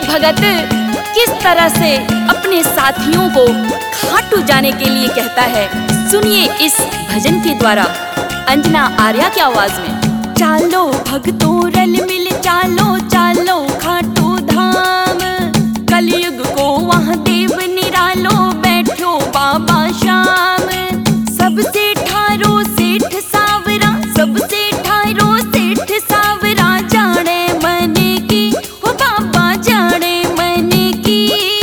भगत किस तरह से अपने साथियों को खाटू जाने के लिए कहता है, सुनिए इस भजन के द्वारा अंजना आर्या की आवाज में। चालो भगतों रल मिल चालो चालो खाटू धाम, कलयुग को वहाँ देव निरालो बैठो बाबा श्याम। सबसे ठारो सेठ सावरा, सबसे ठारो सेठ सावरा, जाने मन की हो बाबा जाने मन की।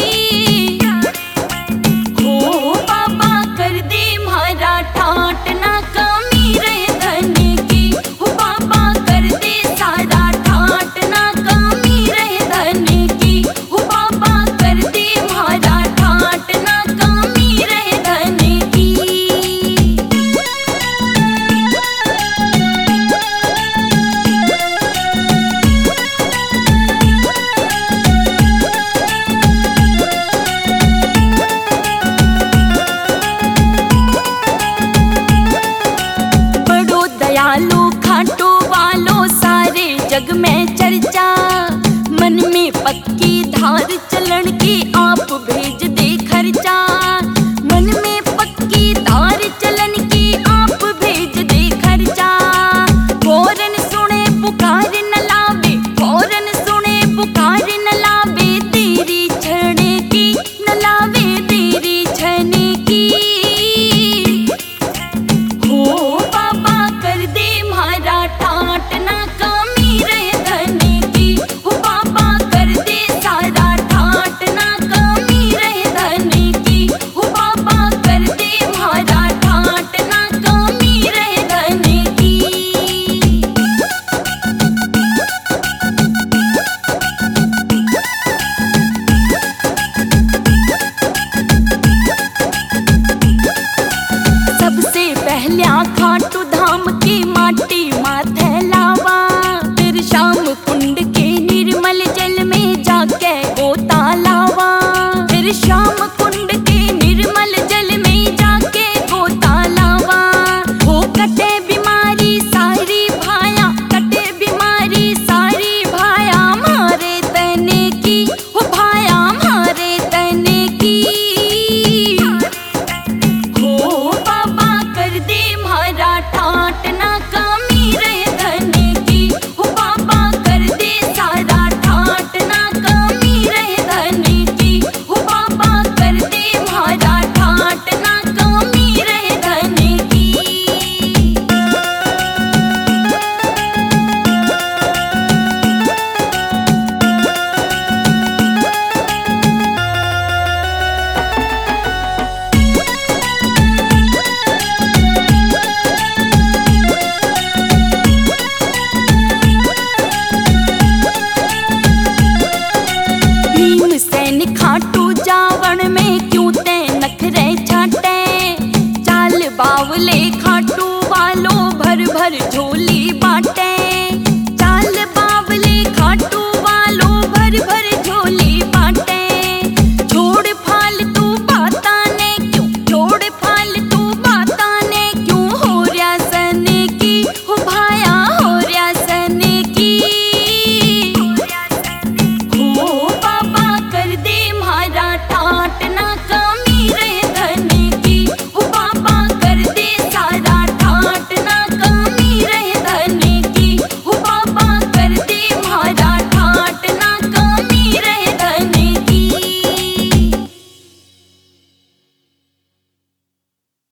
हो बाबा कर दे मारा ठाट ना कमी रहे धन की, हो बाबा कर दे सारा ठाट ना कमी रहे धन की, हो बाबा कर दे मारा ठाट ना कमी रहे धन की। बड़ो दयालु खाटू वालो सारे जग में चर्चा, मन में पक्की धार चलन की आप भेज